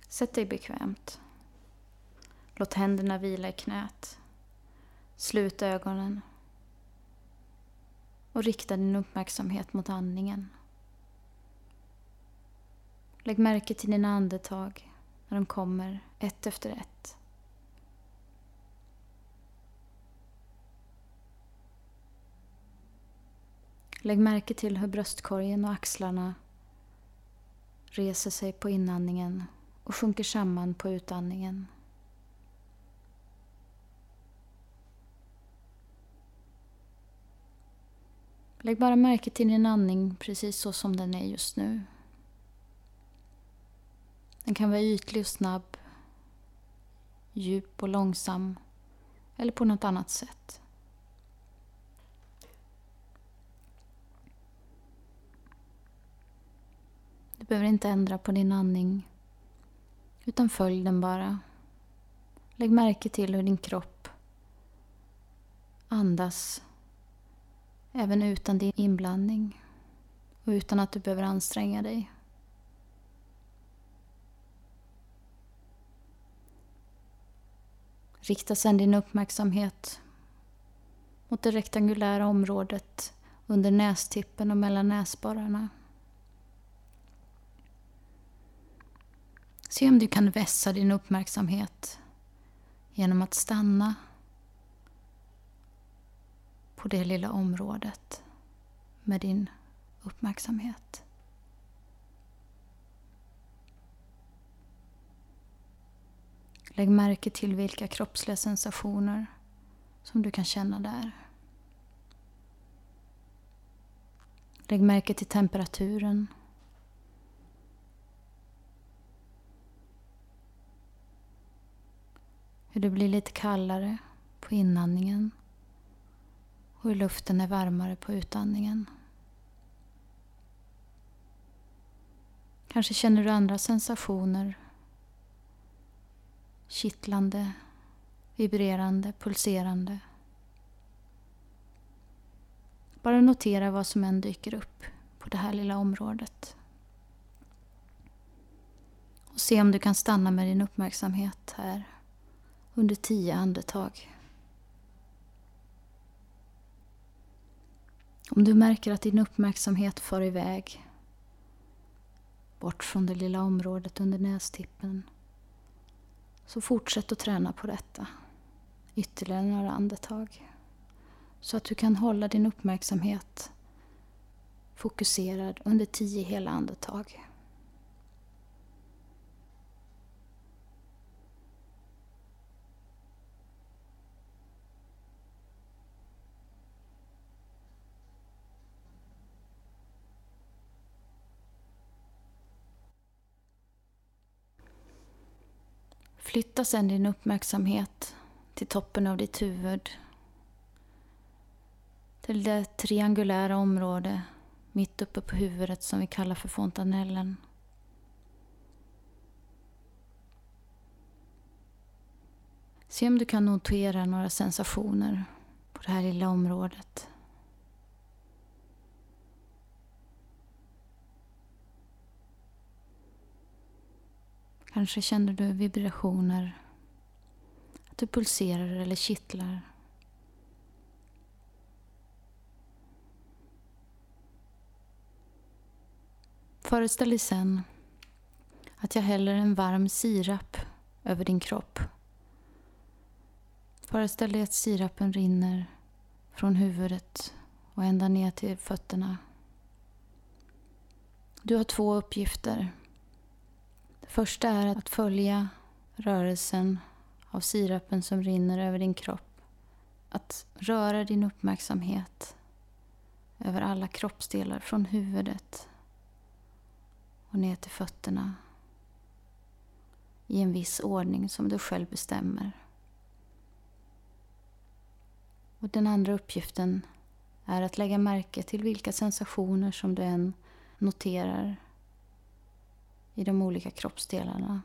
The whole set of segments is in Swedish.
Sätt dig bekvämt. Låt händerna vila i knät. Slut ögonen. Och rikta din uppmärksamhet mot andningen. Lägg märke till dina andetag när de kommer ett efter ett. Lägg märke till hur bröstkorgen och axlarna reser sig på inandningen och sjunker samman på utandningen. Lägg bara märke till din andning precis så som den är just nu. Den kan vara ytlig och snabb, djup och långsam eller på något annat sätt. Du behöver inte ändra på din andning utan följ den bara. Lägg märke till hur din kropp andas även utan din inblandning och utan att du behöver anstränga dig. Rikta sedan din uppmärksamhet mot det rektangulära området under nästippen och mellan näsborrarna. Se om du kan vässa din uppmärksamhet genom att stanna på det lilla området med din uppmärksamhet. Lägg märke till vilka kroppsliga sensationer som du kan känna där. Lägg märke till temperaturen. Hur det blir lite kallare på inandningen och hur luften är varmare på utandningen. Kanske känner du andra sensationer. Kittlande, vibrerande, pulserande. Bara notera vad som än dyker upp på det här lilla området. Och se om du kan stanna med din uppmärksamhet här under 10 andetag. Om du märker att din uppmärksamhet far iväg bort från det lilla området under nästippen, så fortsätt att träna på detta ytterligare några andetag så att du kan hålla din uppmärksamhet fokuserad under 10 hela andetag. Flytta sedan din uppmärksamhet till toppen av ditt huvud. Till det triangulära område mitt uppe på huvudet som vi kallar för fontanellen. Se om du kan notera några sensationer på det här lilla området. Kanske känner du vibrationer, att du pulserar eller kittlar. Föreställ dig sen att jag häller en varm sirap över din kropp. Föreställ dig att sirapen rinner från huvudet och ända ner till fötterna. Du har 2 uppgifter. Det första är att följa rörelsen av sirapen som rinner över din kropp. Att röra din uppmärksamhet över alla kroppsdelar från huvudet och ner till fötterna i en viss ordning som du själv bestämmer. Och den andra uppgiften är att lägga märke till vilka sensationer som du än noterar i de olika kroppsdelarna.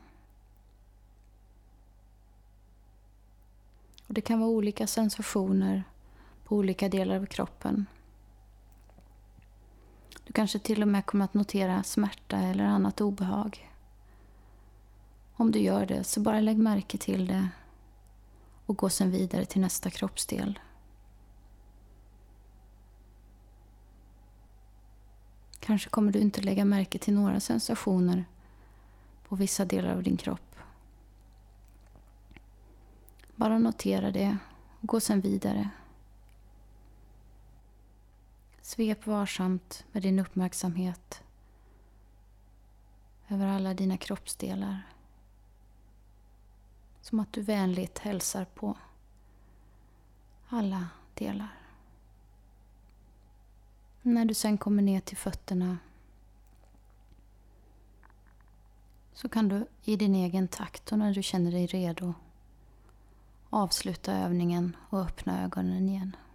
Och det kan vara olika sensationer på olika delar av kroppen. Du kanske till och med kommer att notera smärta eller annat obehag. Om du gör det så bara lägg märke till det och gå sedan vidare till nästa kroppsdel. Kanske kommer du inte lägga märke till några sensationer på vissa delar av din kropp. Bara notera det och gå sedan vidare. Svep varsamt med din uppmärksamhet över alla dina kroppsdelar. Som att du vänligt hälsar på alla delar. När du sen kommer ner till fötterna så kan du i din egen takt och när du känner dig redo avsluta övningen och öppna ögonen igen.